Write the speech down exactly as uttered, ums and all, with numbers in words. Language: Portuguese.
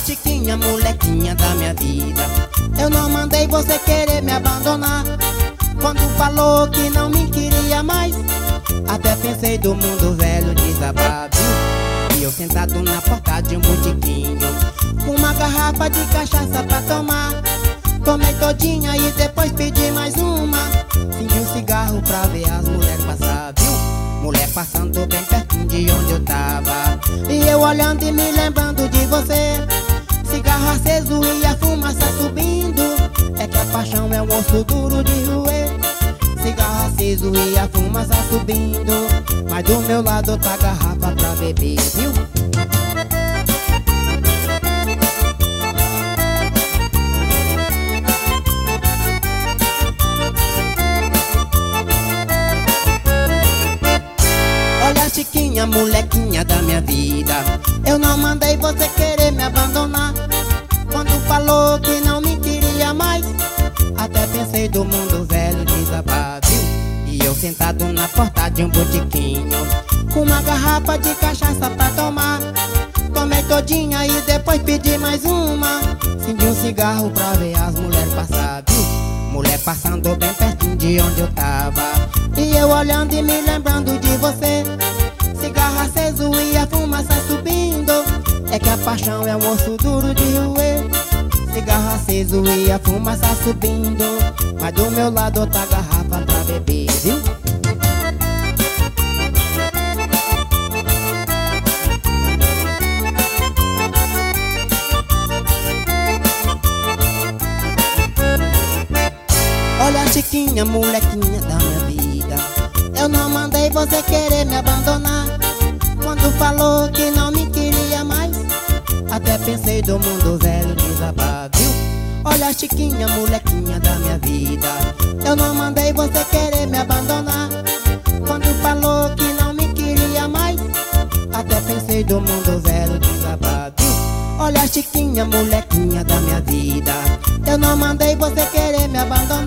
Chiquinha, molequinha da minha vida, eu não mandei você querer me abandonar. Quando falou que não me queria mais, até pensei do mundo velho desabar, viu? E eu sentado na porta de um botiquinho, com uma garrafa de cachaça pra tomar. Tomei todinha e depois pedi mais uma. Acendi um cigarro pra ver as mulheres passar, viu? Mulher passando bem pertinho de onde eu tava, e eu olhando e me lembrando de você. Cigarro aceso e a fumaça subindo, é que a paixão é um osso duro de roer. Cigarro aceso e a fumaça subindo, mas do meu lado tá a garrafa pra beber, viu? Olha, Chiquinha, molequinha da minha vida, eu não mandei você querer me abandonar. Quando falou que não me queria mais, até pensei do mundo velho desabar, viu? E eu sentado na porta de um botiquinho, com uma garrafa de cachaça pra tomar. Tomei todinha e depois pedi mais uma. Acendi um cigarro pra ver as mulheres passar, viu? Mulher passando bem pertinho de onde eu tava, e eu olhando e me lembrando de você. Cigarro aceso e a fumaça subindo, é que a paixão é um osso duro de roer. Cigarro aceso e a fumaça subindo, mas do meu lado tá a garrafa pra beber, viu? Olha, Chiquinha, molequinha da minha vida, eu não mandei você querer me abandonar. Quando falou que não me queria mais, até pensei do mundo velho desabar, viu? Olha, Chiquinha, molequinha da minha vida, eu não mandei você querer me abandonar. Quando falou que não me queria mais, até pensei do mundo velho desabar, viu? Olha, Chiquinha, molequinha da minha vida, eu não mandei você querer me abandonar.